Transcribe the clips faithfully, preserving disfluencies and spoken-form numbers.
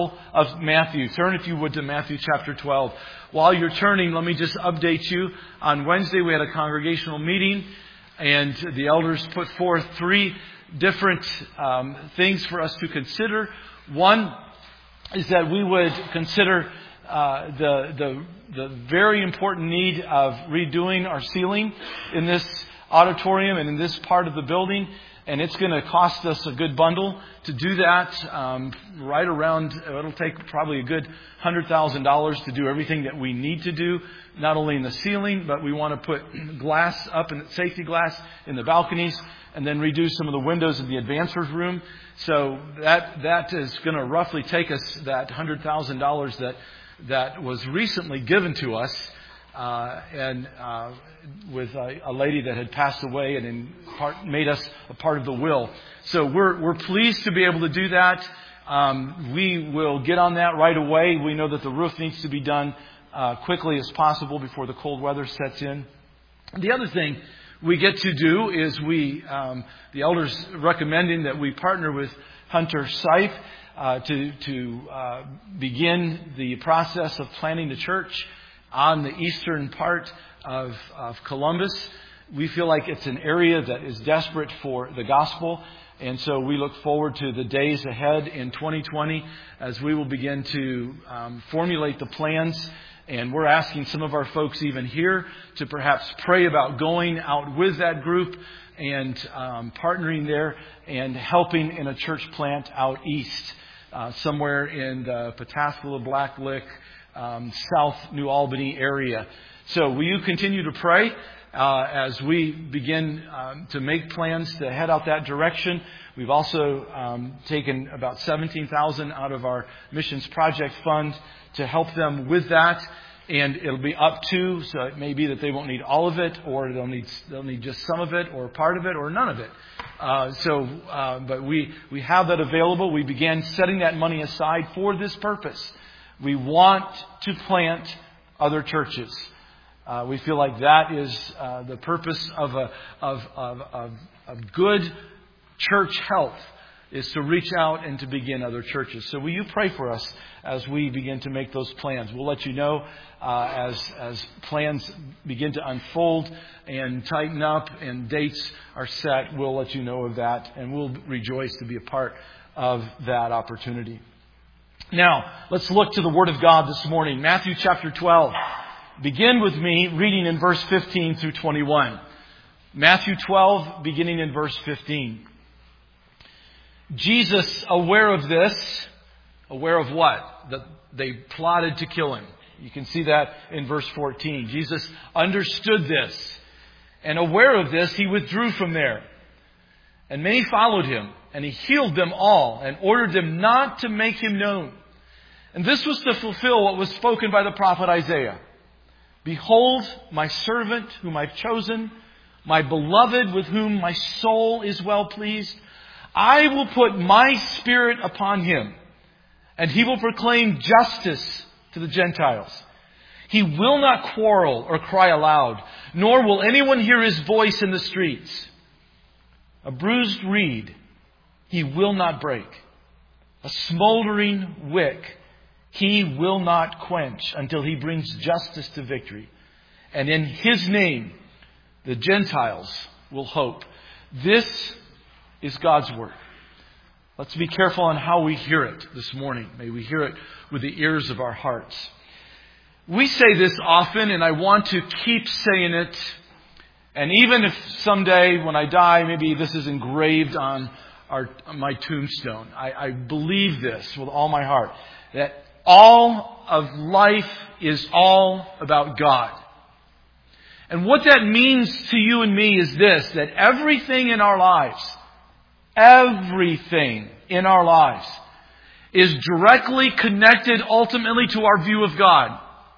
of Matthew. Turn, if you would, to Matthew chapter twelve. While you're turning, let me just update you. On Wednesday, we had a congregational meeting, and the elders put forth three different um, things for us to consider. One is that we would consider uh, the, the, the very important need of redoing our ceiling in this auditorium and in this part of the building. And it's going to cost us a good bundle to do that. Um, right around, it'll take probably a good one hundred thousand dollars to do everything that we need to do, not only in the ceiling, but we want to put glass up, and safety glass in the balconies, and then redo some of the windows in the advancers room. So that that is going to roughly take us that one hundred thousand dollars that that was recently given to us. Uh, and uh, with a, a lady that had passed away and in part made us a part of the will. So we're we're pleased to be able to do that. Um, we will get on that right away. We know that the roof needs to be done uh, quickly as possible before the cold weather sets in. The other thing we get to do is we, um, the elders recommending that we partner with Hunter Scythe uh, to to uh, begin the process of planning the church on the eastern part of, of Columbus. We feel like it's an area that is desperate for the gospel. And so we look forward to the days ahead in twenty twenty as we will begin to um, formulate the plans. And we're asking some of our folks even here to perhaps pray about going out with that group and um, partnering there and helping in a church plant out east, uh, somewhere in the Pataskala, Blacklick, Um, South New Albany area. So will you continue to pray uh, as we begin um, to make plans to head out that direction? We've also um, taken about seventeen thousand dollars out of our missions project fund to help them with that, and it'll be up to, so it may be that they won't need all of it, or they'll need they'll need just some of it, or part of it, or none of it. Uh, so, uh, but we we have that available. We began setting that money aside for this purpose. We want to plant other churches. Uh, we feel like that is uh, the purpose of a of, of, of, of good church health, is to reach out and to begin other churches. So will you pray for us as we begin to make those plans? We'll let you know uh, as as plans begin to unfold and tighten up and dates are set. We'll let you know of that, and we'll rejoice to be a part of that opportunity. Now, let's look to the Word of God this morning. Matthew chapter twelve. Begin with me reading in verse fifteen through twenty-one. Matthew twelve, beginning in verse fifteen. Jesus, aware of this, aware of what? That they plotted to kill him. You can see that in verse fourteen. Jesus understood this, and aware of this, he withdrew from there. And many followed him, and he healed them all, and ordered them not to make him known. And this was to fulfill what was spoken by the prophet Isaiah. Behold, my servant whom I've chosen, my beloved with whom my soul is well pleased. I will put my spirit upon him, and he will proclaim justice to the Gentiles. He will not quarrel or cry aloud, nor will anyone hear his voice in the streets. A bruised reed he will not break. A smoldering wick he will not quench until he brings justice to victory. And in his name, the Gentiles will hope. This is God's word. Let's be careful on how we hear it this morning. May we hear it with the ears of our hearts. We say this often, and I want to keep saying it. And even if someday when I die, maybe this is engraved on our, on my tombstone, I, I believe this with all my heart, that all of life is all about God. And what that means to you and me is this, that everything in our lives, everything in our lives is directly connected ultimately to our view of God.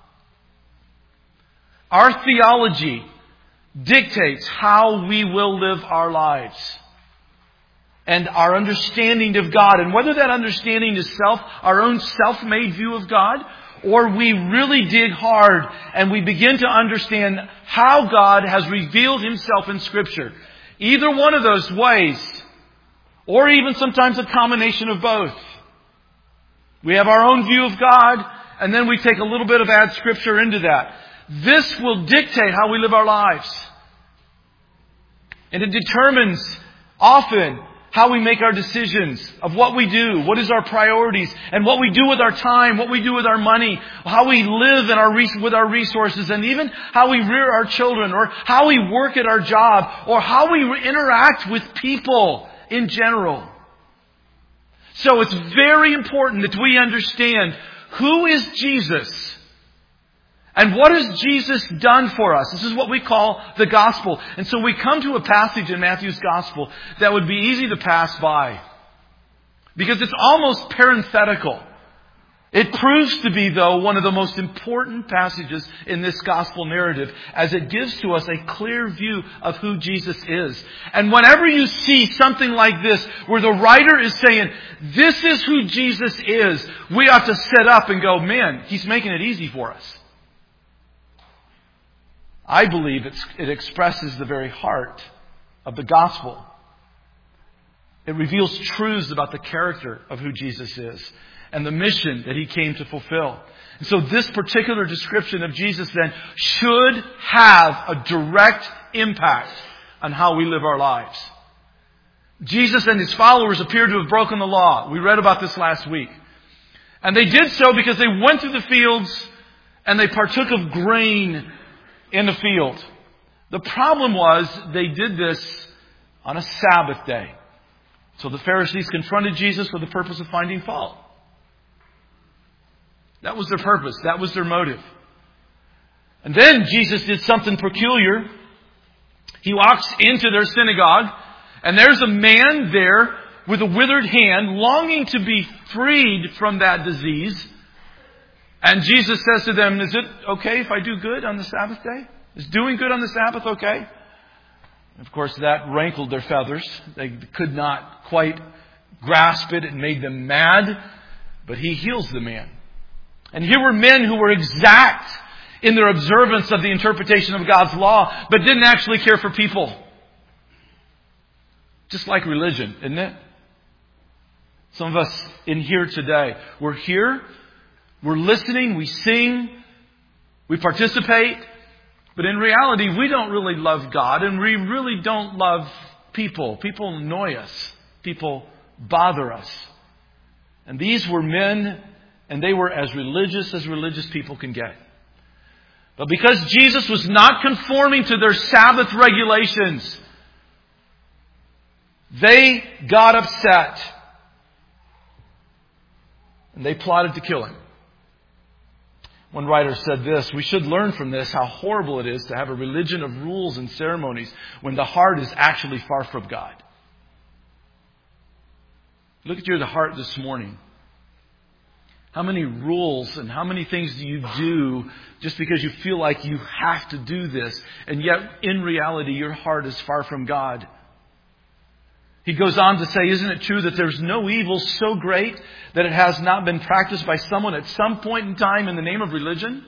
Our theology dictates how we will live our lives and our understanding of God. And whether that understanding is self, our own self-made view of God, or we really dig hard and we begin to understand how God has revealed himself in Scripture. Either one of those ways, or even sometimes a combination of both, We have our own view of God, and then we take a little bit of add Scripture into that. This will dictate how we live our lives. And it determines often how we make our decisions of what we do, what is our priorities, and what we do with our time, what we do with our money, how we live in our with our resources, and even how we rear our children, or how we work at our job, or how we interact with people in general. So it's very important that we understand who is Jesus and what has Jesus done for us. This is what we call the gospel. And so we come to a passage in Matthew's gospel that would be easy to pass by, because it's almost parenthetical. It proves to be, though, one of the most important passages in this gospel narrative, as it gives to us a clear view of who Jesus is. And whenever you see something like this, where the writer is saying, this is who Jesus is, we ought to sit up and go, man, he's making it easy for us. I believe it's, it expresses the very heart of the gospel. It reveals truths about the character of who Jesus is and the mission that He came to fulfill. And so this particular description of Jesus then should have a direct impact on how we live our lives. Jesus and His followers appear to have broken the law. We read about this last week. And they did so because they went through the fields and they partook of grain in the field. The problem was they did this on a Sabbath day. So the Pharisees confronted Jesus with the purpose of finding fault. That was their purpose. That was their motive. And then Jesus did something peculiar. He walks into their synagogue, and there's a man there with a withered hand, longing to be freed from that disease. And Jesus says to them, is it okay if I do good on the Sabbath day? Is doing good on the Sabbath okay? Of course, that rankled their feathers. They could not quite grasp it. It made them mad. But He heals the man. And here were men who were exact in their observance of the interpretation of God's law, but didn't actually care for people. Just like religion, isn't it? Some of us in here today, we're here, we're listening, we sing, we participate, but in reality, we don't really love God, and we really don't love people. People annoy us. People bother us. And these were men, and they were as religious as religious people can get. But because Jesus was not conforming to their Sabbath regulations, they got upset. And they plotted to kill Him. One writer said this, we should learn from this how horrible it is to have a religion of rules and ceremonies when the heart is actually far from God. Look at your heart this morning. How many rules and how many things do you do just because you feel like you have to do this, and yet in reality your heart is far from God? He goes on to say, isn't it true that there's no evil so great that it has not been practiced by someone at some point in time in the name of religion?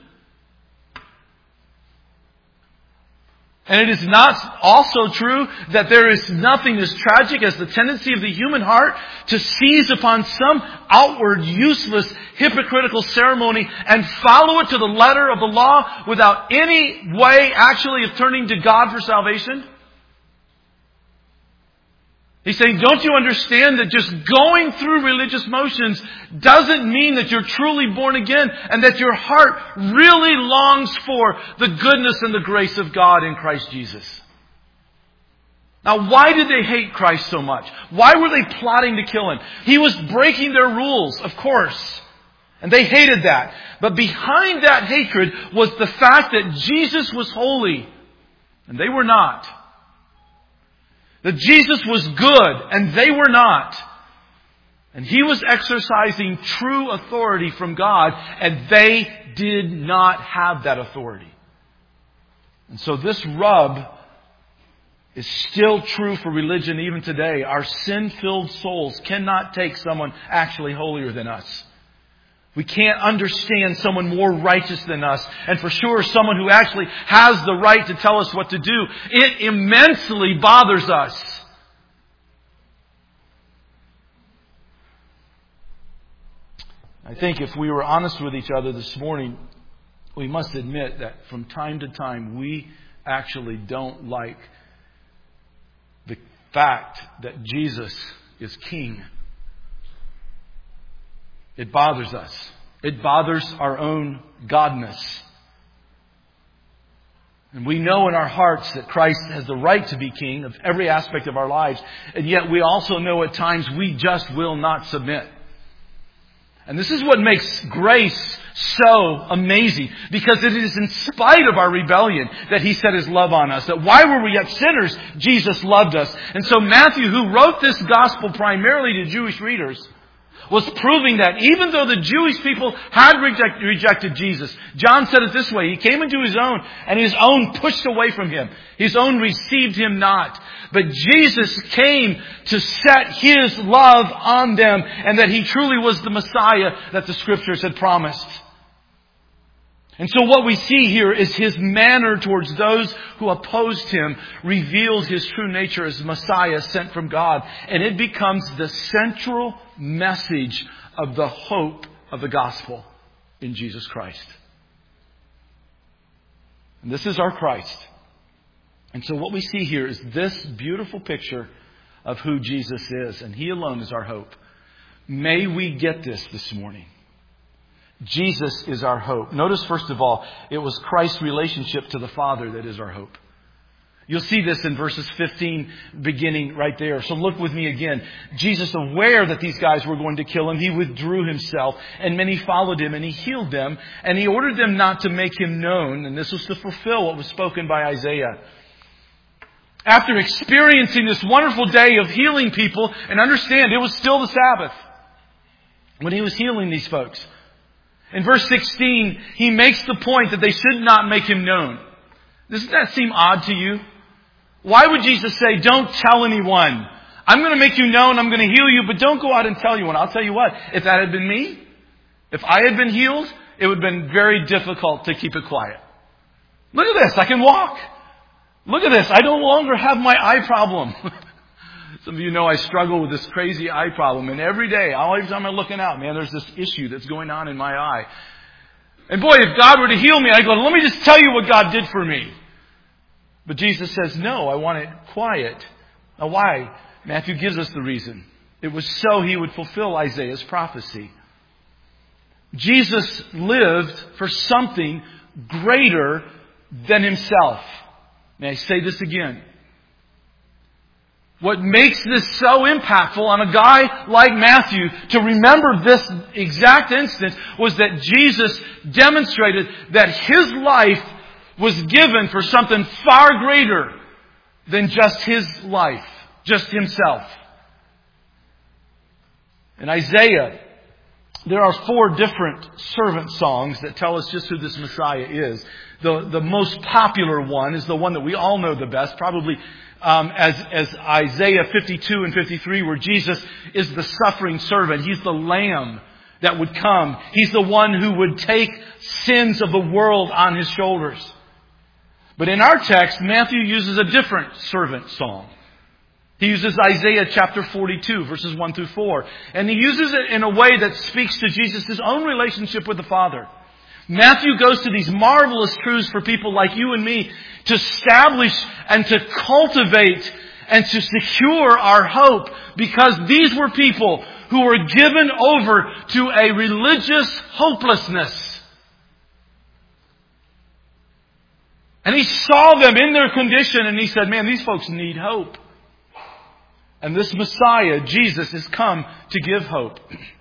And it is not also true that there is nothing as tragic as the tendency of the human heart to seize upon some outward, useless, hypocritical ceremony and follow it to the letter of the law without any way actually of turning to God for salvation? He's saying, don't you understand that just going through religious motions doesn't mean that you're truly born again and that your heart really longs for the goodness and the grace of God in Christ Jesus? Now, why did they hate Christ so much? Why were they plotting to kill Him? He was breaking their rules, of course. And they hated that. But behind that hatred was the fact that Jesus was holy and they were not. That Jesus was good and they were not. And He was exercising true authority from God and they did not have that authority. And so this rub is still true for religion even today. Our sin-filled souls cannot take someone actually holier than us. We can't understand someone more righteous than us. And for sure, someone who actually has the right to tell us what to do. It immensely bothers us. I think if we were honest with each other this morning, we must admit that from time to time we actually don't like the fact that Jesus is King. It bothers us. It bothers our own godness. And we know in our hearts that Christ has the right to be King of every aspect of our lives. And yet we also know at times we just will not submit. And this is what makes grace so amazing. Because it is in spite of our rebellion that He set His love on us. That while we were yet sinners, Jesus loved us. And so Matthew, who wrote this gospel primarily to Jewish readers, was proving that even though the Jewish people had reject, rejected Jesus, John said it this way: He came into His own, and His own pushed away from Him. His own received Him not. But Jesus came to set His love on them, and that He truly was the Messiah that the Scriptures had promised. And so what we see here is His manner towards those who opposed Him reveals His true nature as Messiah sent from God. And it becomes the central message of the hope of the gospel in Jesus Christ. And this is our Christ. And so what we see here is this beautiful picture of who Jesus is. And He alone is our hope. May we get this this morning. Jesus is our hope. Notice, first of all, it was Christ's relationship to the Father that is our hope. You'll see this in verses fifteen, beginning right there. So look with me again. Jesus, aware that these guys were going to kill Him, He withdrew Himself, and many followed Him, and He healed them, and He ordered them not to make Him known. And this was to fulfill what was spoken by Isaiah. After experiencing this wonderful day of healing people, and understand, it was still the Sabbath when He was healing these folks. In verse sixteen, He makes the point that they should not make Him known. Doesn't that seem odd to you? Why would Jesus say, don't tell anyone? I'm going to make you known, I'm going to heal you, but don't go out and tell anyone. I'll tell you what, if that had been me, if I had been healed, it would have been very difficult to keep it quiet. Look at this, I can walk. Look at this, I no longer have my eye problem. Some of you know I struggle with this crazy eye problem. And every day, every time I'm looking out, man, there's this issue that's going on in my eye. And boy, if God were to heal me, I go, let me just tell you what God did for me. But Jesus says, no, I want it quiet. Now why? Matthew gives us the reason. It was so He would fulfill Isaiah's prophecy. Jesus lived for something greater than Himself. May I say this again? What makes this so impactful on a guy like Matthew to remember this exact instance was that Jesus demonstrated that His life was given for something far greater than just His life, just Himself. In Isaiah, there are four different servant songs that tell us just who this Messiah is. The, the most popular one is the one that we all know the best, probably Um, as, as Isaiah fifty-two and fifty-three, where Jesus is the suffering servant. He's the Lamb that would come. He's the one who would take sins of the world on His shoulders. But in our text, Matthew uses a different servant song. He uses Isaiah chapter forty-two, verses one through four. And he uses it in a way that speaks to Jesus' own relationship with the Father. Matthew goes to these marvelous truths for people like you and me to establish and to cultivate and to secure our hope, because these were people who were given over to a religious hopelessness. And He saw them in their condition and He said, man, these folks need hope. And this Messiah, Jesus, has come to give hope.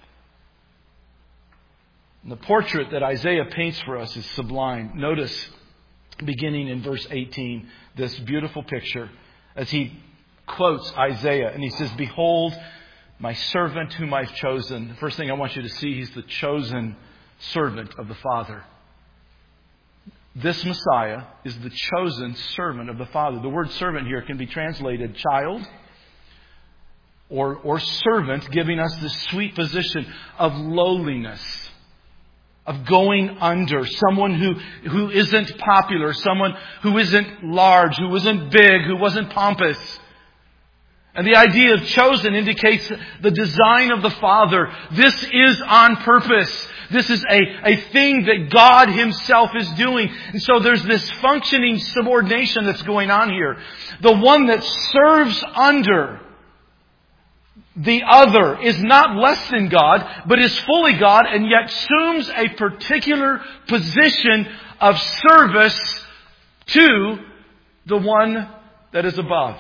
And the portrait that Isaiah paints for us is sublime. Notice, beginning in verse eighteen, this beautiful picture as he quotes Isaiah. And he says, behold, my servant whom I've chosen. The first thing I want you to see, He's the chosen servant of the Father. This Messiah is the chosen servant of the Father. The word servant here can be translated child or, or servant, giving us this sweet position of lowliness, of going under, someone who, who isn't popular, someone who isn't large, who isn't big, who wasn't pompous. And the idea of chosen indicates the design of the Father. This is on purpose. This is a, a thing that God Himself is doing. And so there's this functioning subordination that's going on here. The one that serves under the other is not less than God, but is fully God, and yet assumes a particular position of service to the one that is above.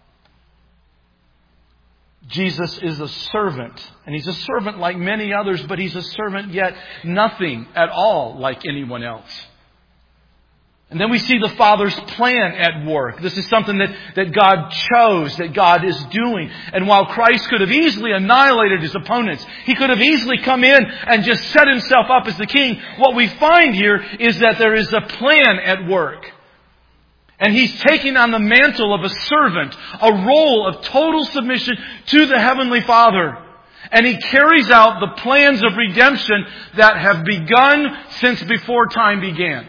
Jesus is a servant, and He's a servant like many others, but He's a servant yet nothing at all like anyone else. And then we see the Father's plan at work. This is something that, that God chose, that God is doing. And while Christ could have easily annihilated His opponents, He could have easily come in and just set Himself up as the king, what we find here is that there is a plan at work. And He's taking on the mantle of a servant, a role of total submission to the Heavenly Father. And He carries out the plans of redemption that have begun since before time began.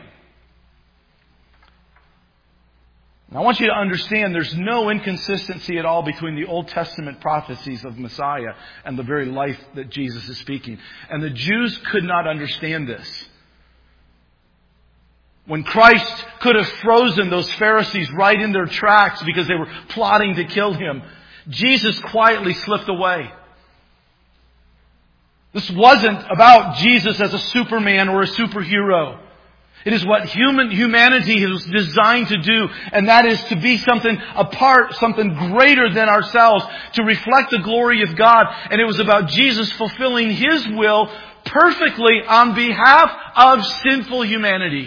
And I want you to understand there's no inconsistency at all between the Old Testament prophecies of Messiah and the very life that Jesus is speaking. And the Jews could not understand this. When Christ could have frozen those Pharisees right in their tracks because they were plotting to kill Him, Jesus quietly slipped away. This wasn't about Jesus as a Superman or a superhero. It is what human humanity was designed to do, and that is to be something apart, something greater than ourselves, to reflect the glory of God. And it was about Jesus fulfilling His will perfectly on behalf of sinful humanity.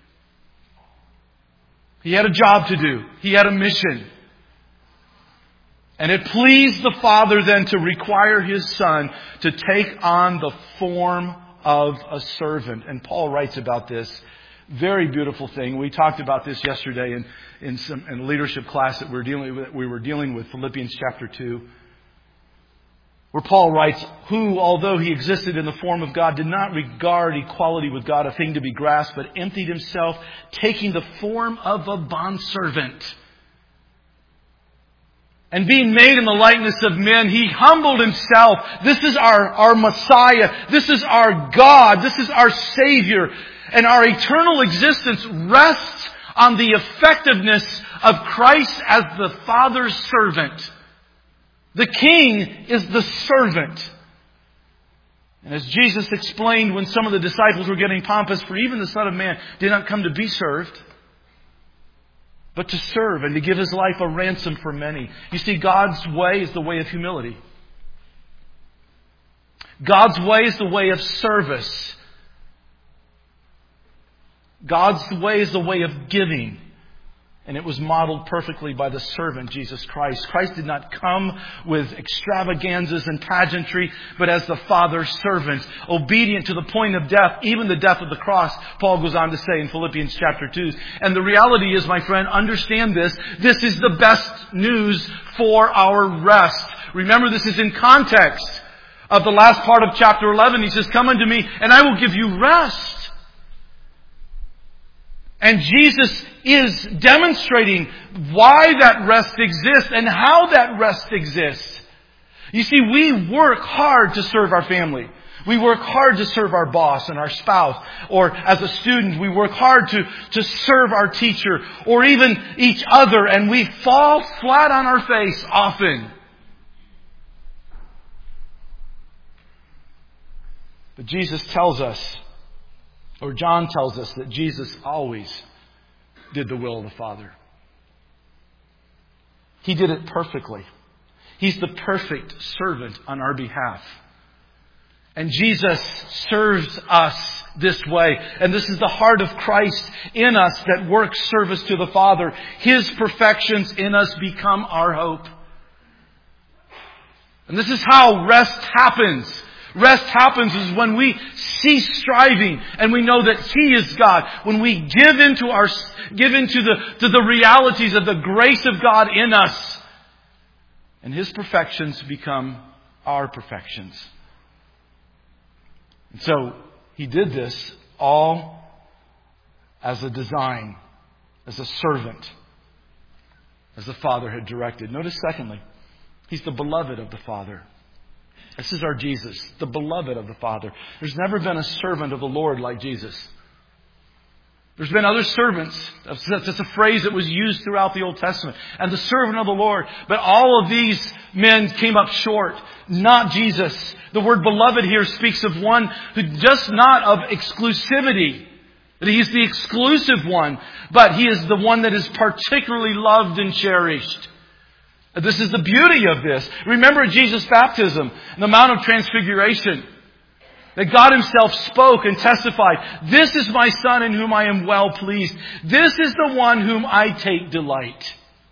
He had a job to do. He had a mission. And it pleased the Father then to require His Son to take on the form of a servant. And Paul writes about this. Very beautiful thing. We talked about this yesterday in, in some in a leadership class that we were dealing with, we were dealing with Philippians chapter two. Where Paul writes, who, although He existed in the form of God, did not regard equality with God a thing to be grasped, but emptied Himself, taking the form of a bondservant. And being made in the likeness of men, He humbled Himself. This is our, our Messiah. This is our God. This is our Savior. And our eternal existence rests on the effectiveness of Christ as the Father's servant. The King is the servant. And as Jesus explained when some of the disciples were getting pompous, for even the Son of Man did not come to be served, but to serve and to give His life a ransom for many. You see, God's way is the way of humility. God's way is the way of service. God's way is the way of giving. And it was modeled perfectly by the servant, Jesus Christ. Christ did not come with extravaganzas and pageantry, but as the Father's servant, obedient to the point of death, even the death of the cross, Paul goes on to say in Philippians chapter two. And the reality is, my friend, understand this. This is the best news for our rest. Remember, this is in context of the last part of chapter eleven. He says, come unto me, and I will give you rest. And Jesus is demonstrating why that rest exists and how that rest exists. You see, we work hard to serve our family. We work hard to serve our boss and our spouse. Or as a student, we work hard to, to serve our teacher or even each other. And we fall flat on our face often. But Jesus tells us, or John tells us, that Jesus always did the will of the Father. He did it perfectly. He's the perfect servant on our behalf. And Jesus serves us this way. And this is the heart of Christ in us that works service to the Father. His perfections in us become our hope. And this is how rest happens. Rest happens is when we cease striving and we know that He is God. When we give into our, give into the, to the realities of the grace of God in us. And His perfections become our perfections. And so He did this all as a design, as a servant, as the Father had directed. Notice secondly, He's the beloved of the Father. This is our Jesus, the beloved of the Father. There's never been a servant of the Lord like Jesus. There's been other servants. That's a phrase that was used throughout the Old Testament. And the servant of the Lord. But all of these men came up short. Not Jesus. The word beloved here speaks of one who just not of exclusivity. That He's the exclusive one. But He is the one that is particularly loved and cherished. This is the beauty of this. Remember Jesus' baptism, the Mount of Transfiguration. That God Himself spoke and testified, "This is my Son in whom I am well pleased. This is the one whom I take delight."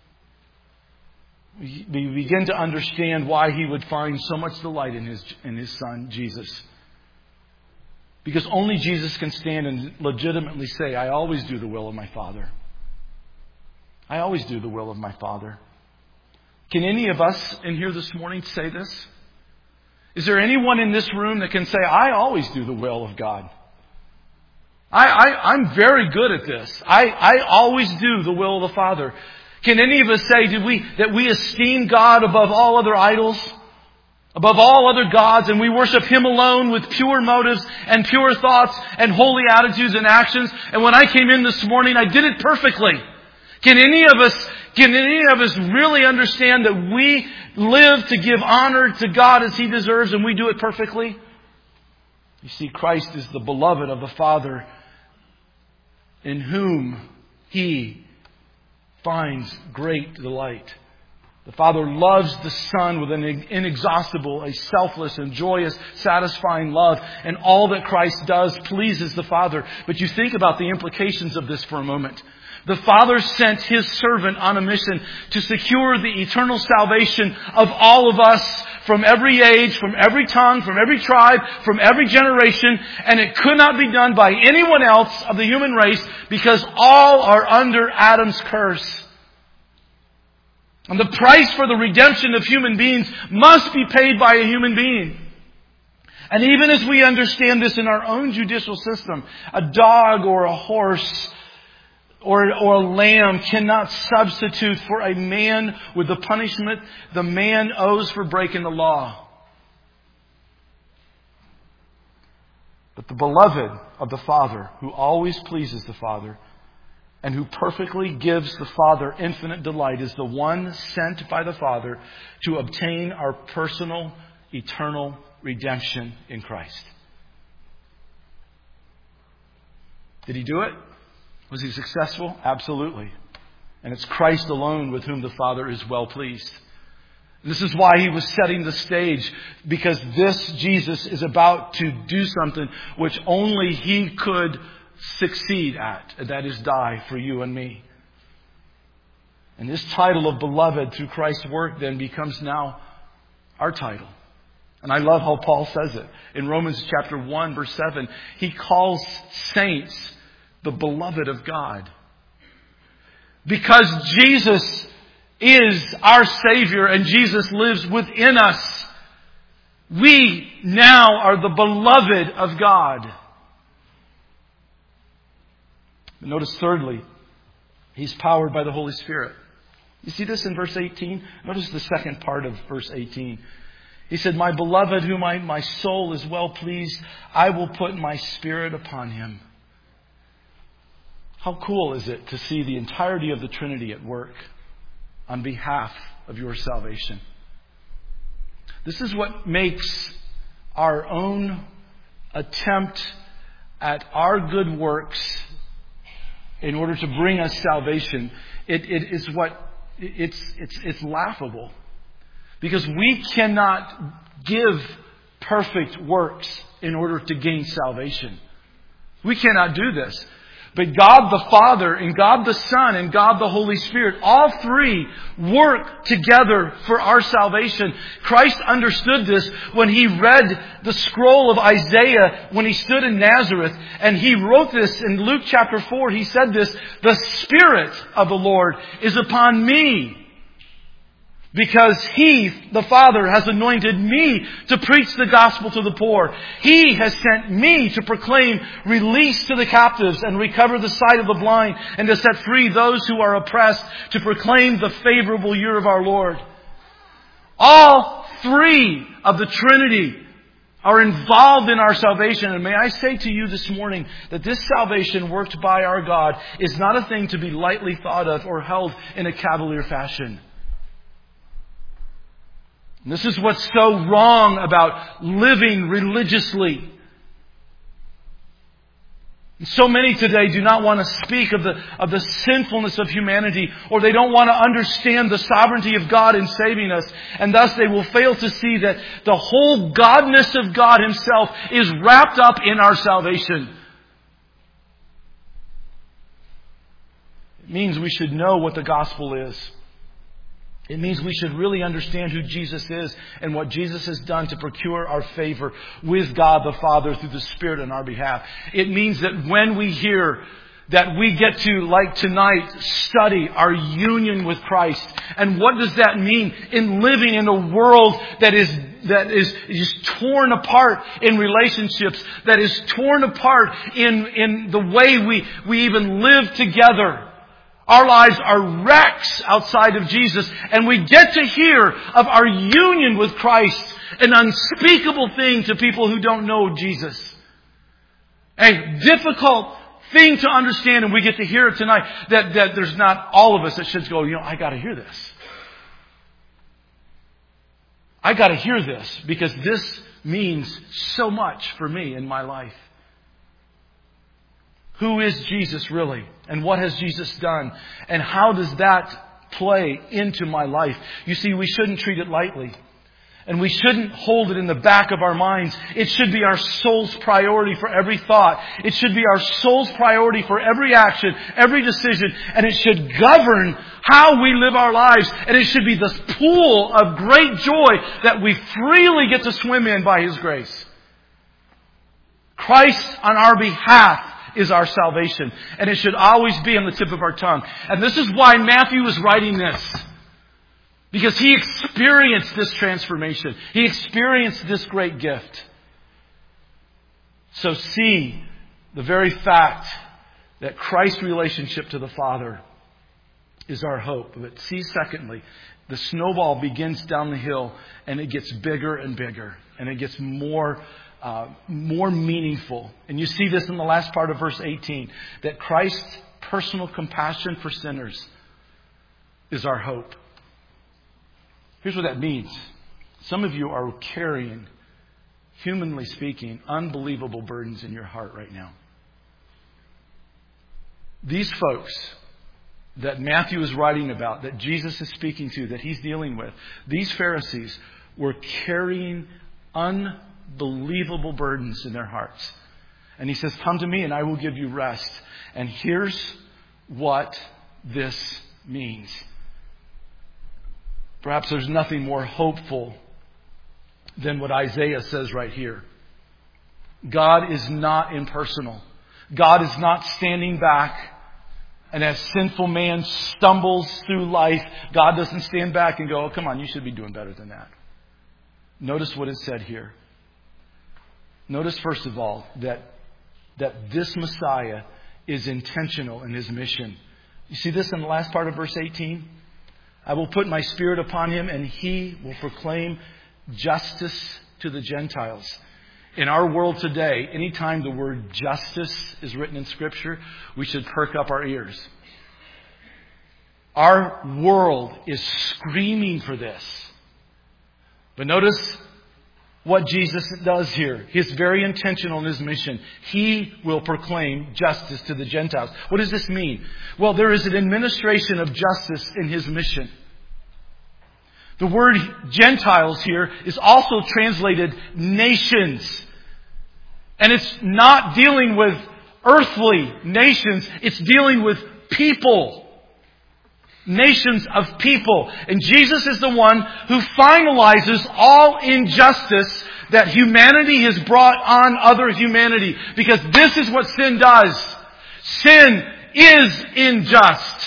We begin to understand why He would find so much delight in His, in His Son, Jesus. Because only Jesus can stand and legitimately say, "I always do the will of my Father. I always do the will of my Father." Can any of us in here this morning say this? Is there anyone in this room that can say, "I always do the will of God. I, I, I'm very good at this. I, I always do the will of the Father"? Can any of us say did we, that we esteem God above all other idols, above all other gods, and we worship Him alone with pure motives and pure thoughts and holy attitudes and actions? And when I came in this morning, I did it perfectly. Can any of us, can any of us really understand that we live to give honor to God as He deserves, and we do it perfectly? You see, Christ is the beloved of the Father, in whom He finds great delight. The Father loves the Son with an inexhaustible, a selfless and joyous, satisfying love. And all that Christ does pleases the Father. But you think about the implications of this for a moment. The Father sent His servant on a mission to secure the eternal salvation of all of us from every age, from every tongue, from every tribe, from every generation. And it could not be done by anyone else of the human race because all are under Adam's curse. And the price for the redemption of human beings must be paid by a human being. And even as we understand this in our own judicial system, a dog or a horse or, or a lamb cannot substitute for a man with the punishment the man owes for breaking the law. But the beloved of the Father, who always pleases the Father, and who perfectly gives the Father infinite delight, is the one sent by the Father to obtain our personal, eternal redemption in Christ. Did He do it? Was He successful? Absolutely. And it's Christ alone with whom the Father is well pleased. This is why He was setting the stage, because this Jesus is about to do something which only He could succeed at, and that is die for you and me. And this title of beloved through Christ's work then becomes now our title. And I love how Paul says it. In Romans chapter one, verse seven, he calls saints the beloved of God. Because Jesus is our Savior and Jesus lives within us, we now are the beloved of God. Notice thirdly, He's powered by the Holy Spirit. You see this in verse eighteen? Notice the second part of verse eighteen. He said, "My beloved, whom I, my soul is well pleased, I will put my Spirit upon him." How cool is it to see the entirety of the Trinity at work on behalf of your salvation? This is what makes our own attempt at our good works in order to bring us salvation. It, it is what it's it's it's laughable, because we cannot give perfect works in order to gain salvation. We cannot do this. But God the Father and God the Son and God the Holy Spirit, all three work together for our salvation. Christ understood this when He read the scroll of Isaiah when He stood in Nazareth. And He wrote this in Luke chapter four. He said this, "The Spirit of the Lord is upon me, because He, the Father, has anointed me to preach the gospel to the poor. He has sent me to proclaim release to the captives and recover the sight of the blind, and to set free those who are oppressed, to proclaim the favorable year of our Lord." All three of the Trinity are involved in our salvation. And may I say to you this morning that this salvation worked by our God is not a thing to be lightly thought of or held in a cavalier fashion. And this is what's so wrong about living religiously. So many today do not want to speak of the, of the sinfulness of humanity, or they don't want to understand the sovereignty of God in saving us, and thus they will fail to see that the whole godness of God Himself is wrapped up in our salvation. It means we should know what the gospel is. It means we should really understand who Jesus is and what Jesus has done to procure our favor with God the Father through the Spirit on our behalf. It means that when we hear that we get to, like tonight, study our union with Christ. And what does that mean in living in a world that is that is just torn apart in relationships, that is torn apart in, in the way we, we even live together? Our lives are wrecks outside of Jesus. And we get to hear of our union with Christ, an unspeakable thing to people who don't know Jesus. A difficult thing to understand, and we get to hear it tonight. That, that there's not all of us that should go, you know, I got to hear this. I got to hear this because this means so much for me in my life. Who is Jesus really? And what has Jesus done? And how does that play into my life? You see, we shouldn't treat it lightly. And we shouldn't hold it in the back of our minds. It should be our soul's priority for every thought. It should be our soul's priority for every action, every decision. And it should govern how we live our lives. And it should be this pool of great joy that we freely get to swim in by His grace. Christ on our behalf is our salvation. And it should always be on the tip of our tongue. And this is why Matthew is writing this. Because he experienced this transformation. He experienced this great gift. So see the very fact that Christ's relationship to the Father is our hope. But see, secondly, the snowball begins down the hill and it gets bigger and bigger. And it gets more Uh, more meaningful. And you see this in the last part of verse eighteen. That Christ's personal compassion for sinners is our hope. Here's what that means. Some of you are carrying, humanly speaking, unbelievable burdens in your heart right now. These folks that Matthew is writing about, that Jesus is speaking to, that He's dealing with, these Pharisees were carrying unbelievable Unbelievable burdens in their hearts. And He says, come to me and I will give you rest. And here's what this means. Perhaps there's nothing more hopeful than what Isaiah says right here. God is not impersonal. God is not standing back. And as sinful man stumbles through life, God doesn't stand back and go, oh, come on, you should be doing better than that. Notice what is said here. Notice, first of all, that, that this Messiah is intentional in His mission. You see this in the last part of verse eighteen? I will put my Spirit upon Him and He will proclaim justice to the Gentiles. In our world today, anytime the word justice is written in Scripture, we should perk up our ears. Our world is screaming for this. But notice what Jesus does here. He's very intentional in His mission. He will proclaim justice to the Gentiles. What does this mean? Well, there is an administration of justice in His mission. The word Gentiles here is also translated nations. And it's not dealing with earthly nations. It's dealing with people. Nations of people. And Jesus is the one who finalizes all injustice that humanity has brought on other humanity. Because this is what sin does. Sin is unjust.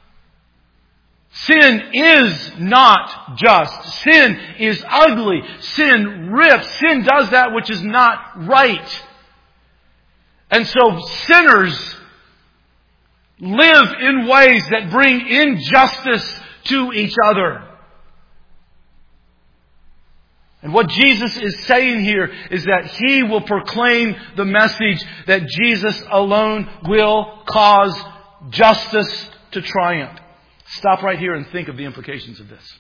Sin is not just. Sin is ugly. Sin rips. Sin does that which is not right. And so sinners live in ways that bring injustice to each other. And what Jesus is saying here is that He will proclaim the message that Jesus alone will cause justice to triumph. Stop right here and think of the implications of this.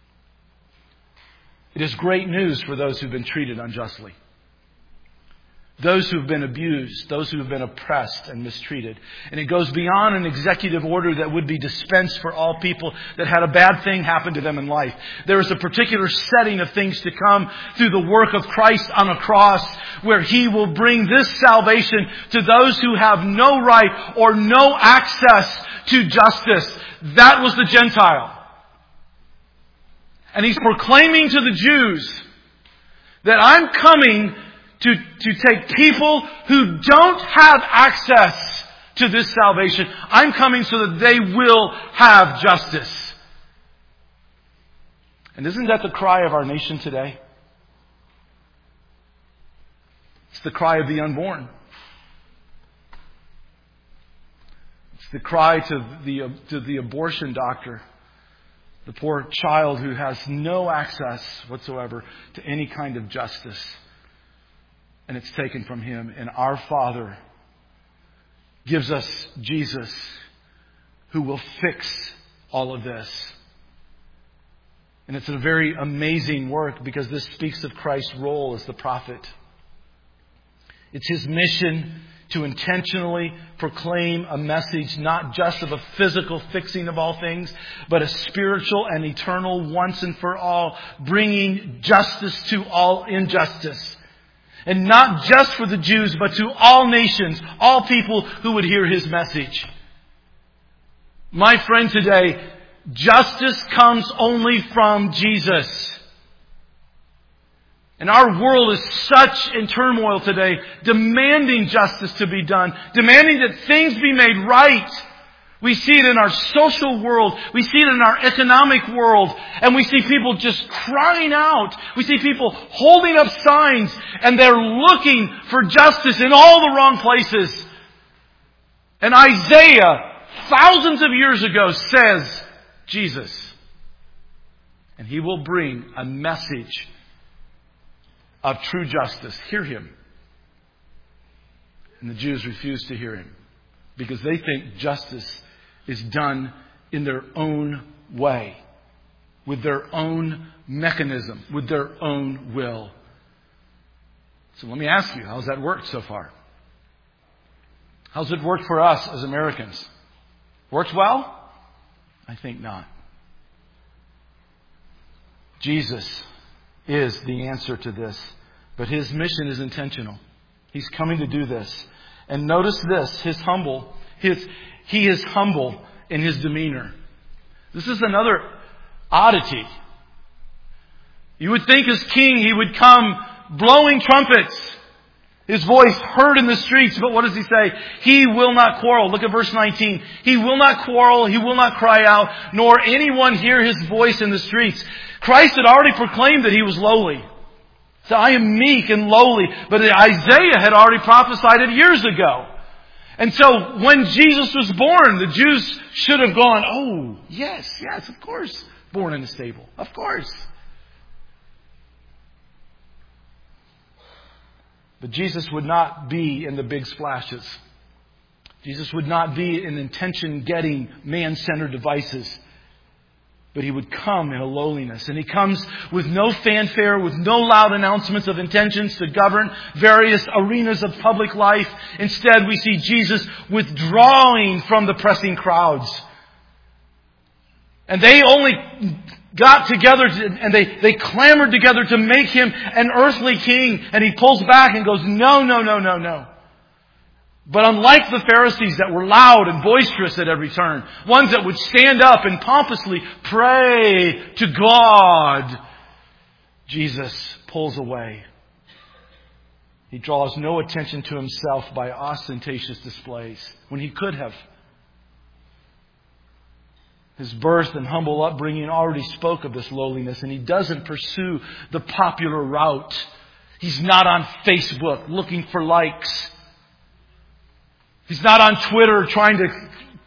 It is great news for those who've been treated unjustly. Those who have been abused, those who have been oppressed and mistreated. And it goes beyond an executive order that would be dispensed for all people that had a bad thing happen to them in life. There is a particular setting of things to come through the work of Christ on a cross, where He will bring this salvation to those who have no right or no access to justice. That was the Gentile. And He's proclaiming to the Jews that I'm coming To, to take people who don't have access to this salvation. I'm coming so that they will have justice. And isn't that the cry of our nation today? It's the cry of the unborn. It's the cry to the, to the abortion doctor. The poor child who has no access whatsoever to any kind of justice. And it's taken from Him. And our Father gives us Jesus, who will fix all of this. And it's a very amazing work, because this speaks of Christ's role as the prophet. It's His mission to intentionally proclaim a message not just of a physical fixing of all things, but a spiritual and eternal once and for all, bringing justice to all injustice. And not just for the Jews, but to all nations, all people who would hear His message. My friend, today, justice comes only from Jesus. And our world is such in turmoil today, demanding justice to be done, demanding that things be made right. We see it in our social world. We see it in our economic world. And we see people just crying out. We see people holding up signs, and they're looking for justice in all the wrong places. And Isaiah, thousands of years ago, says, Jesus. And He will bring a message of true justice. Hear Him. And the Jews refuse to hear Him, because they think justice is done in their own way, with their own mechanism, with their own will. So let me ask you, how's that worked so far? How's it worked for us as Americans? Worked well? I think not. Jesus is the answer to this, but His mission is intentional. He's coming to do this. And notice this, His humble, His He is humble in His demeanor. This is another oddity. You would think as king He would come blowing trumpets, His voice heard in the streets. But what does He say? He will not quarrel. Look at verse nineteen. He will not quarrel. He will not cry out, nor anyone hear His voice in the streets. Christ had already proclaimed that He was lowly. So I am meek and lowly. But Isaiah had already prophesied it years ago. And so when Jesus was born, the Jews should have gone, oh, yes, yes, of course, born in a stable. Of course. But Jesus would not be in the big splashes. Jesus would not be in intention-getting, man-centered devices. But He would come in a lowliness. And He comes with no fanfare, with no loud announcements of intentions to govern various arenas of public life. Instead, we see Jesus withdrawing from the pressing crowds. And they only got together to, and they, they clamored together to make Him an earthly king. And He pulls back and goes, no, no, no, no, no. But unlike the Pharisees that were loud and boisterous at every turn, ones that would stand up and pompously pray to God, Jesus pulls away. He draws no attention to Himself by ostentatious displays when He could have. His birth and humble upbringing already spoke of this lowliness, and He doesn't pursue the popular route. He's not on Facebook looking for likes. He's not on Twitter trying to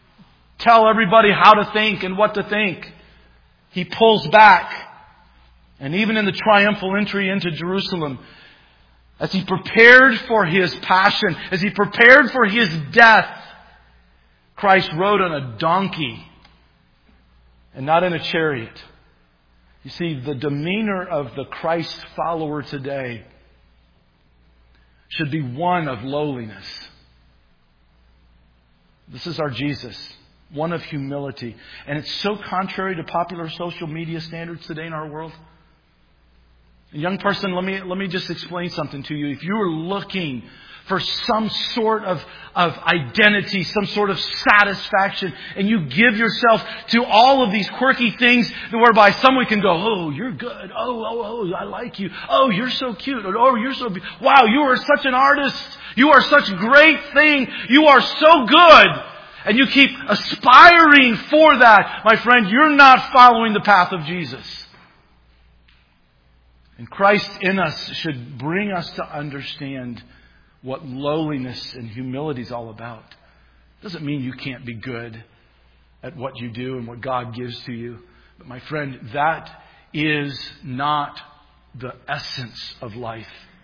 tell everybody how to think and what to think. He pulls back And even in the triumphal entry into Jerusalem, as He prepared for His passion, as He prepared for His death, Christ rode on a donkey and not in a chariot. You see, the demeanor of the Christ follower today should be one of lowliness. This is our Jesus, one of humility. And it's so contrary to popular social media standards today in our world. A young person, let me let me just explain something to you. If you are looking for some sort of, of identity, some sort of satisfaction, and you give yourself to all of these quirky things whereby someone can go, oh, you're good. Oh, oh, oh, I like you. Oh, you're so cute. Oh, you're so be- wow, you are such an artist. You are such a great thing. You are so good. And you keep aspiring for that. My friend, you're not following the path of Jesus. And Christ in us should bring us to understand what lowliness and humility is all about. Doesn't mean you can't be good at what you do and what God gives to you. But my friend, that is not the essence of life.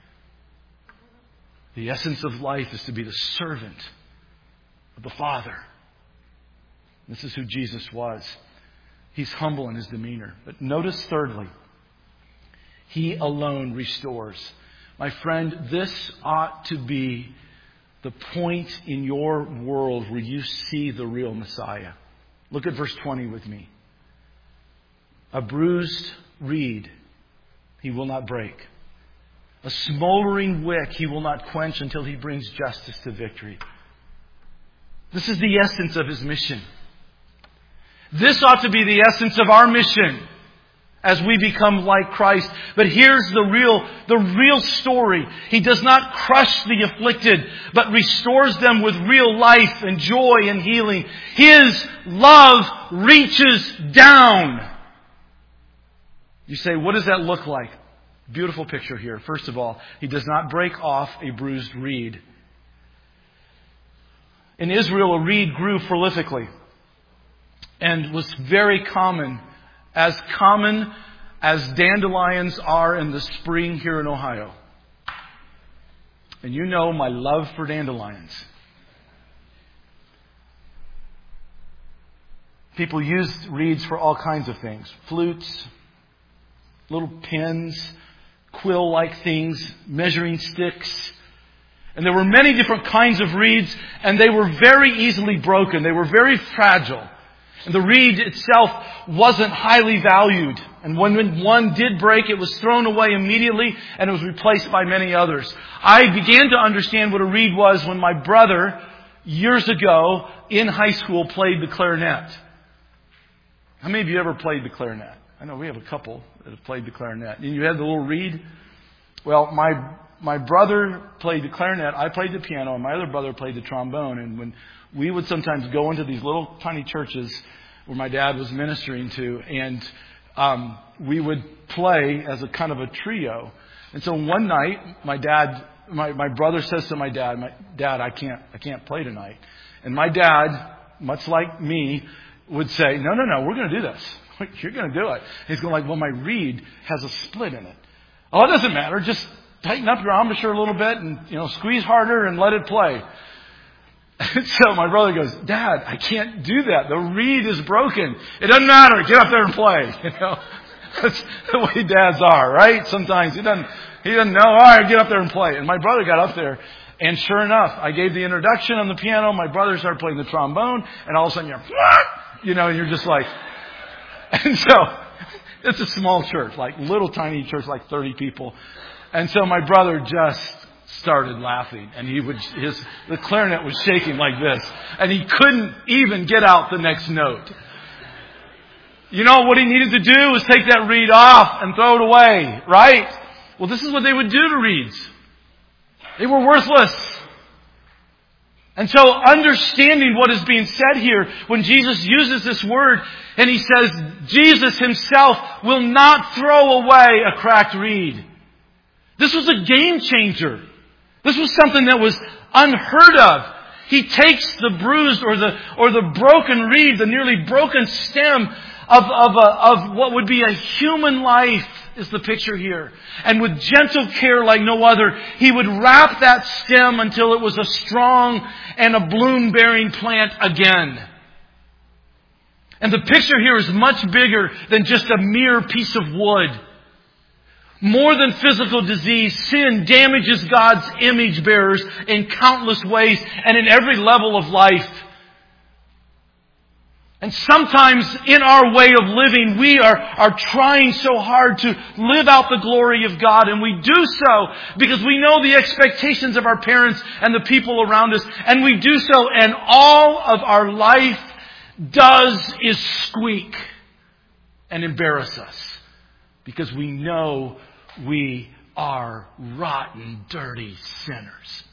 The essence of life is to be the servant of the Father. This is who Jesus was. He's humble in His demeanor. But notice thirdly, He alone restores. My friend, this ought to be the point in your world where you see the real Messiah. Look at verse twenty with me. A bruised reed He will not break. A smoldering wick He will not quench until He brings justice to victory. This is the essence of His mission. This ought to be the essence of our mission as we become like Christ. But here's the real, the real story. He does not crush the afflicted, but restores them with real life and joy and healing. His love reaches down. You say, what does that look like? Beautiful picture here. First of all, He does not break off a bruised reed. In Israel, a reed grew prolifically and was very common. As common as dandelions are in the spring here in Ohio. And you know my love for dandelions. People used reeds for all kinds of things. Flutes, little pins, quill-like things, measuring sticks. And there were many different kinds of reeds, and they were very easily broken. They were very fragile. And the reed itself wasn't highly valued. And when one did break, it was thrown away immediately and it was replaced by many others. I began to understand what a reed was when my brother, years ago, in high school, played the clarinet. How many of you ever played the clarinet? I know we have a couple that have played the clarinet. And you had the little reed? Well, my my brother played the clarinet, I played the piano, and my other brother played the trombone. And when we would sometimes go into these little tiny churches where my dad was ministering to, and um, we would play as a kind of a trio. And so one night, my dad, my, my brother says to my dad, my, Dad, I can't, I can't play tonight. And my dad, much like me, would say, no, no, no, we're going to do this. You're going to do it. And he's going like, well, my reed has a split in it. Oh, it doesn't matter. Just tighten up your embouchure a little bit and, you know, squeeze harder and let it play. So my brother goes, Dad, I can't do that. The reed is broken. It doesn't matter. Get up there and play. You know, that's the way dads are, right? Sometimes he doesn't, he doesn't know. All right, get up there and play. And my brother got up there, and sure enough, I gave the introduction on the piano. My brother started playing the trombone, and all of a sudden you're, what? You know, you're just like, and so it's a small church, like little tiny church, like thirty people. And so my brother just started laughing, and he would his the clarinet was shaking like this, and he couldn't even get out the next note. You know what he needed to do was take that reed off and throw it away, right? Well, this is what they would do to reeds. They were worthless. And so understanding what is being said here, when Jesus uses this word and He says Jesus Himself will not throw away a cracked reed. This was a game changer. This was something that was unheard of. He takes the bruised or the or the broken reed, the nearly broken stem of, of, a, of what would be a human life is the picture here. And with gentle care like no other, He would wrap that stem until it was a strong and a bloom-bearing plant again. And the picture here is much bigger than just a mere piece of wood. More than physical disease, sin damages God's image bearers in countless ways and in every level of life. And sometimes in our way of living, we are, are trying so hard to live out the glory of God. And we do so because we know the expectations of our parents and the people around us. And we do so, and all of our life does is squeak and embarrass us. Because we know we are rotten, dirty sinners.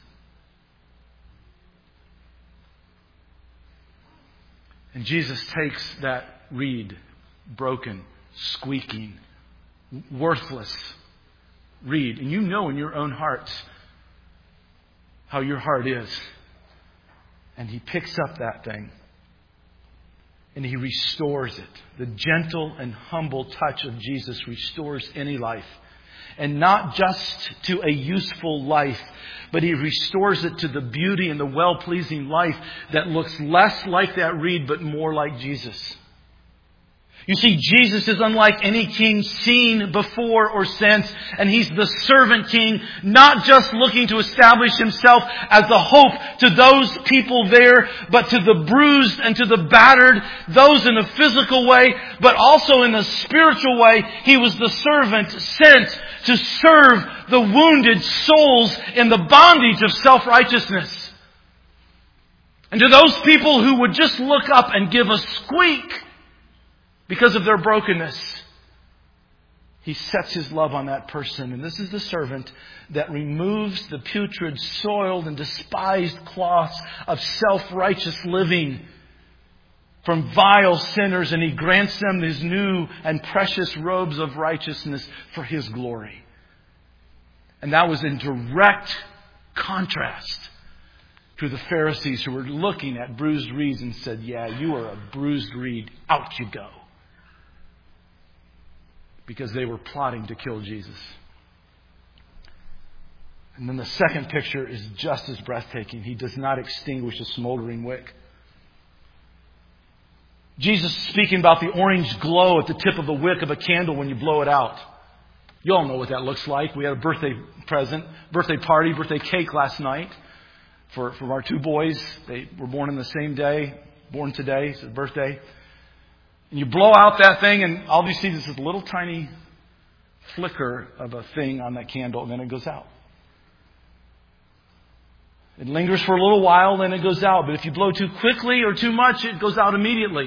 And Jesus takes that reed, broken, squeaking, worthless reed. And you know in your own hearts how your heart is. And He picks up that thing. And He restores it. The gentle and humble touch of Jesus restores any life. And not just to a useful life, but He restores it to the beauty and the well-pleasing life that looks less like that reed, but more like Jesus. You see, Jesus is unlike any king seen before or since. And He's the servant king, not just looking to establish Himself as the hope to those people there, but to the bruised and to the battered, those in a physical way, but also in a spiritual way. He was the servant sent to serve the wounded souls in the bondage of self-righteousness. And to those people who would just look up and give a squeak because of their brokenness, He sets His love on that person. And this is the servant that removes the putrid, soiled, and despised cloths of self-righteous living from vile sinners, and He grants them His new and precious robes of righteousness for His glory. And that was in direct contrast to the Pharisees who were looking at bruised reeds and said, "Yeah, you are a bruised reed. Out you go." Because they were plotting to kill Jesus. And then the second picture is just as breathtaking. He does not extinguish a smoldering wick. Jesus is speaking about the orange glow at the tip of the wick of a candle when you blow it out. You all know what that looks like. We had a birthday present, birthday party, birthday cake last night for, for our two boys. They were born on the same day, born today, it's his birthday. And you blow out that thing, and all you see is this little tiny flicker of a thing on that candle, and then it goes out. It lingers for a little while, then it goes out. But if you blow too quickly or too much, it goes out immediately.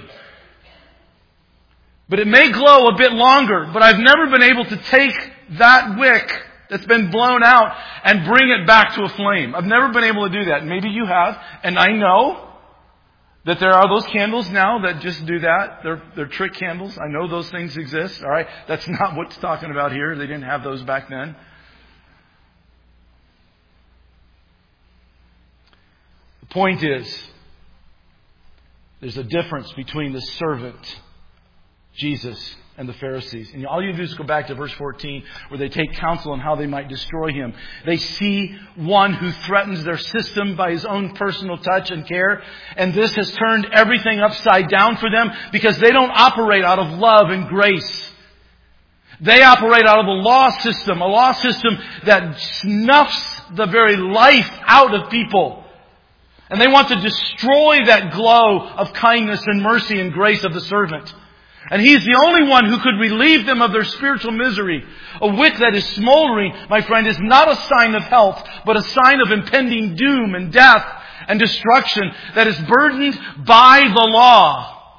But it may glow a bit longer, but I've never been able to take that wick that's been blown out and bring it back to a flame. I've never been able to do that. Maybe you have, and I know that there are those candles now that just do that. They're, they're trick candles. I know those things exist. All right. That's not what it's talking about here. They didn't have those back then. The point is, there's a difference between the servant, Jesus, and the Pharisees. And all you do is go back to verse fourteen, where they take counsel on how they might destroy Him. They see one who threatens their system by his own personal touch and care. And this has turned everything upside down for them because they don't operate out of love and grace. They operate out of a law system, a law system that snuffs the very life out of people. And they want to destroy that glow of kindness and mercy and grace of the servant. And He's the only one who could relieve them of their spiritual misery. A wick that is smoldering, my friend, is not a sign of health, but a sign of impending doom and death and destruction that is burdened by the law.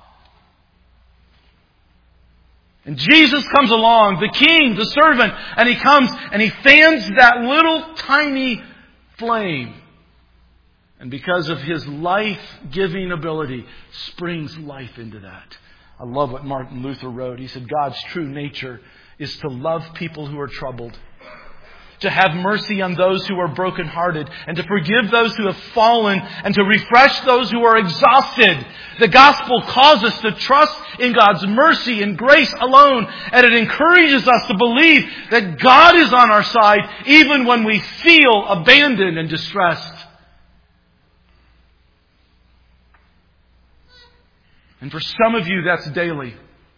And Jesus comes along, the King, the servant, and He comes and He fans that little tiny flame. And because of His life-giving ability, springs life into that. I love what Martin Luther wrote. He said, God's true nature is to love people who are troubled, to have mercy on those who are brokenhearted, and to forgive those who have fallen, and to refresh those who are exhausted. The gospel calls us to trust in God's mercy and grace alone, and it encourages us to believe that God is on our side even when we feel abandoned and distressed. And for some of you, that's daily.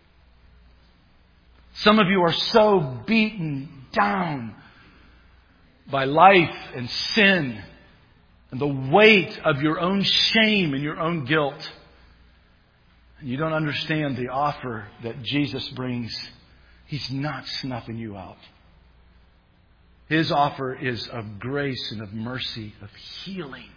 Some of you are so beaten down by life and sin and the weight of your own shame and your own guilt. And you don't understand the offer that Jesus brings. He's not snuffing you out. His offer is of grace and of mercy, of healing.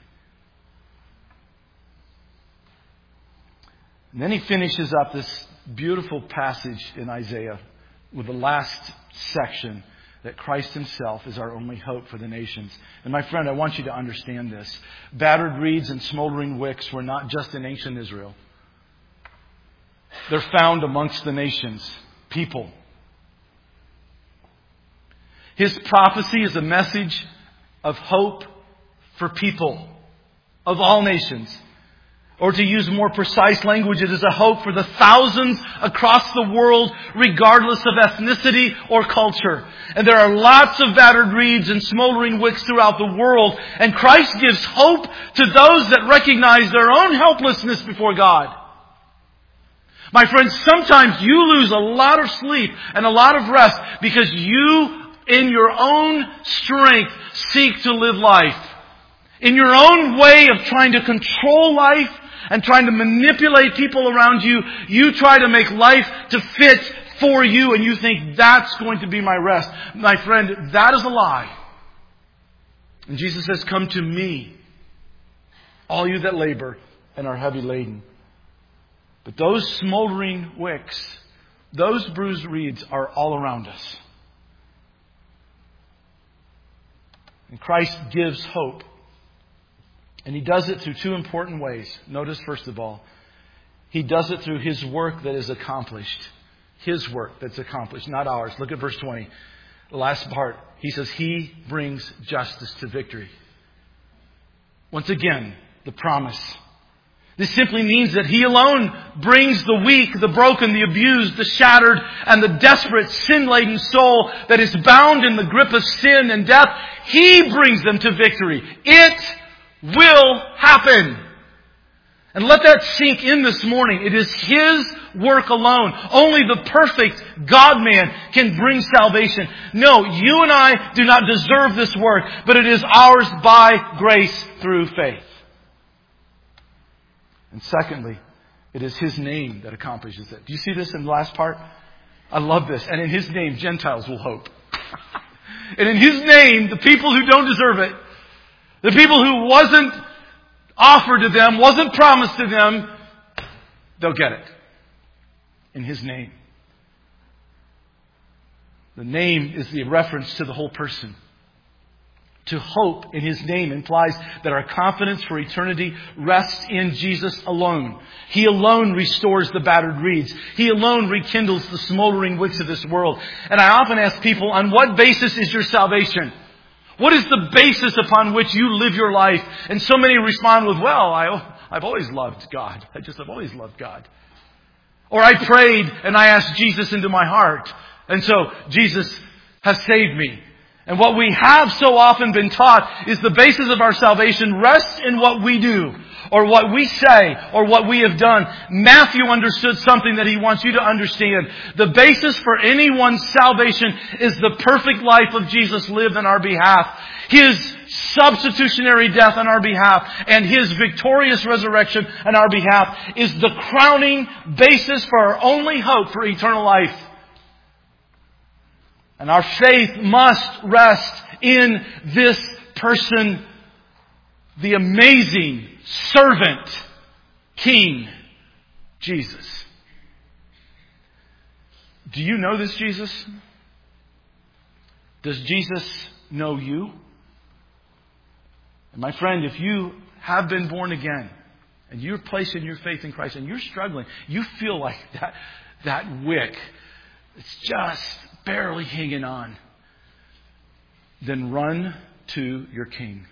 And then he finishes up this beautiful passage in Isaiah with the last section, that Christ Himself is our only hope for the nations. And my friend, I want you to understand this. Battered reeds and smoldering wicks were not just in ancient Israel. They're found amongst the nations, people. His prophecy is a message of hope for people of all nations. Or to use more precise language, it is a hope for the thousands across the world, regardless of ethnicity or culture. And there are lots of battered reeds and smoldering wicks throughout the world. And Christ gives hope to those that recognize their own helplessness before God. My friends, sometimes you lose a lot of sleep and a lot of rest because you, in your own strength, seek to live life. In your own way of trying to control life, and trying to manipulate people around you, you try to make life to fit for you, and you think that's going to be my rest. My friend, that is a lie. And Jesus says, "Come to me, all you that labor and are heavy laden." But those smoldering wicks, those bruised reeds are all around us. And Christ gives hope. And He does it through two important ways. Notice, first of all, He does it through His work that is accomplished. His work that's accomplished, not ours. Look at verse twenty. The last part. He says, He brings justice to victory. Once again, the promise. This simply means that He alone brings the weak, the broken, the abused, the shattered, and the desperate, sin-laden soul that is bound in the grip of sin and death. He brings them to victory. It will happen. And let that sink in this morning. It is His work alone. Only the perfect God-man can bring salvation. No, you and I do not deserve this work, but it is ours by grace through faith. And secondly, it is His name that accomplishes it. Do you see this in the last part? I love this. And in His name, Gentiles will hope. And in His name, the people who don't deserve it, the people who wasn't offered to them, wasn't promised to them, they'll get it. In His name. The name is the reference to the whole person. To hope in His name implies that our confidence for eternity rests in Jesus alone. He alone restores the battered reeds. He alone rekindles the smoldering wicks of this world. And I often ask people, on what basis is your salvation? What is the basis upon which you live your life? And so many respond with, well, I, I've always loved God. I just have always loved God. Or I prayed and I asked Jesus into my heart. And so Jesus has saved me. And what we have so often been taught is the basis of our salvation rests in what we do, or what we say, or what we have done. Matthew understood something that he wants you to understand. The basis for anyone's salvation is the perfect life of Jesus lived on our behalf. His substitutionary death on our behalf and His victorious resurrection on our behalf is the crowning basis for our only hope for eternal life. And our faith must rest in this person, the amazing servant, King Jesus. Do you know this Jesus? Does Jesus know you? And my friend, if you have been born again and you're placing your faith in Christ and you're struggling, you feel like that, that wick, it's just barely hanging on. then run to your King.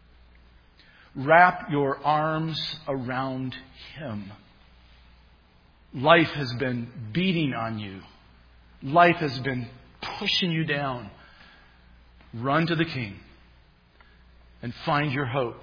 Wrap your arms around Him. Life has been beating on you. Life has been pushing you down. Run to the King and find your hope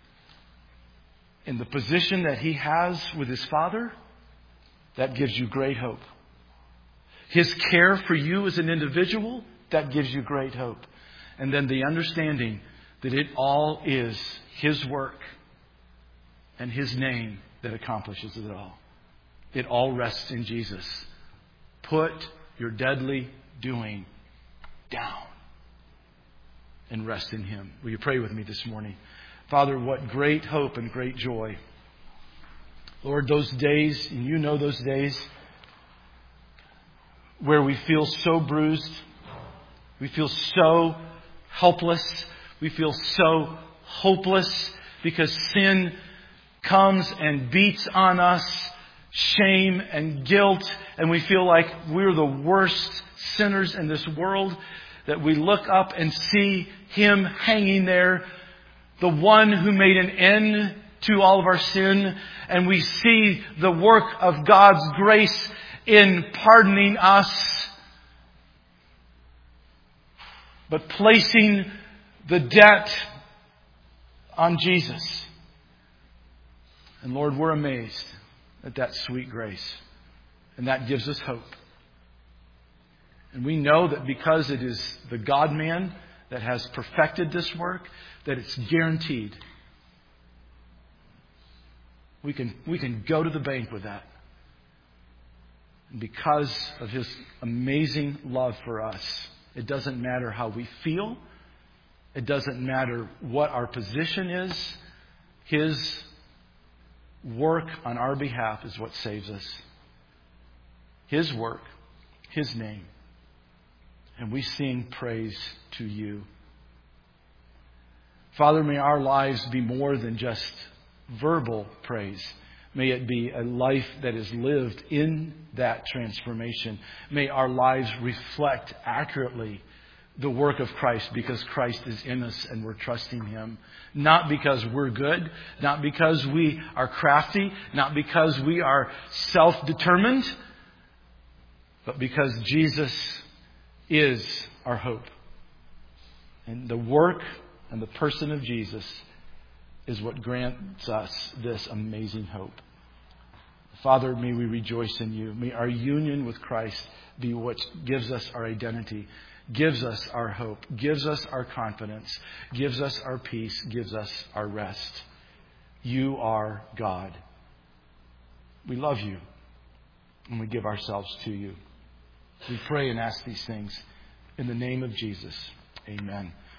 in the position that He has with His Father. That gives you great hope. His care for you as an individual, that gives you great hope. And then the understanding that it all is His work and His name that accomplishes it all. It all rests in Jesus. Put your deadly doing down and rest in Him. Will you pray with me this morning? Father, what great hope and great joy. Lord, those days, and you know those days, where we feel so bruised, we feel so helpless, we feel so hopeless because sin comes and beats on us, shame and guilt, and we feel like we're the worst sinners in this world, that we look up and see Him hanging there, the one who made an end to all of our sin, and we see the work of God's grace in pardoning us, but placing the debt on Jesus. And Lord, we're amazed at that sweet grace, and that gives us hope. And we know that because it is the God-man that has perfected this work, that it's guaranteed. We can, we can go to the bank with that. And because of His amazing love for us, it doesn't matter how we feel. It doesn't matter what our position is. His work on our behalf is what saves us. His work, His name. And we sing praise to You. Father, may our lives be more than just verbal praise. May it be a life that is lived in that transformation. May our lives reflect accurately the work of Christ, because Christ is in us and we're trusting Him. Not because we're good, not because we are crafty, not because we are self-determined, but because Jesus is our hope. And the work and the person of Jesus is what grants us this amazing hope. Father, may we rejoice in You. May our union with Christ be what gives us our identity, gives us our hope, gives us our confidence, gives us our peace, gives us our rest. You are God. We love You, and we give ourselves to You. We pray and ask these things in the name of Jesus. Amen.